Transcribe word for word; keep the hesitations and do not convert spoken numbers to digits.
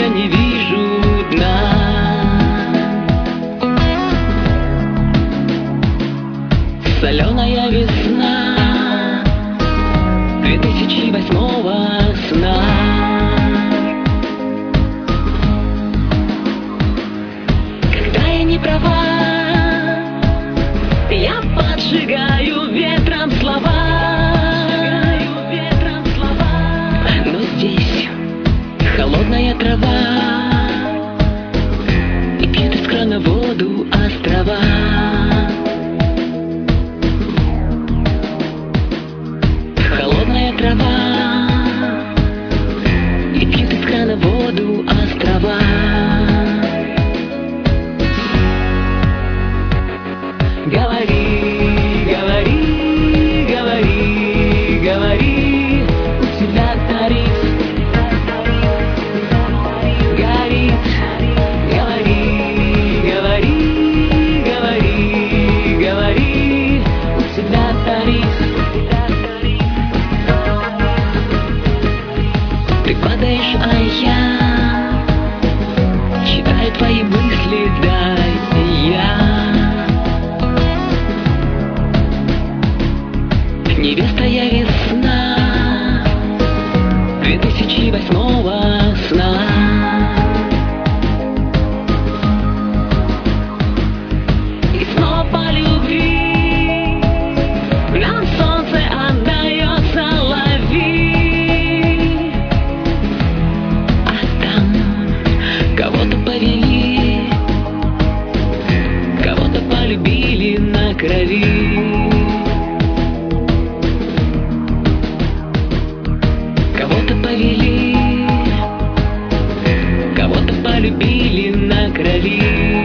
не вижу дна. Соленая весна две тысячи восьмого сна. Когда я не права, я поджигаю ветром слова. Но здесь холодная трава, и пьют из крана воду острова. Холодная трава, и пьют из крана воду острова. Говори, говори, говори, говори, у тебя тариф горит. Говори, говори, говори, говори, у тебя тариф. Ты падаешь, а я читаю твои мысли, да, я невеста, я весна две тысячи восьмого сна. И снова по любви нам солнце отдается, лови. А там кого-то повели, кого-то полюбили на крови. Кого-то повели, кого-то полюбили на крови.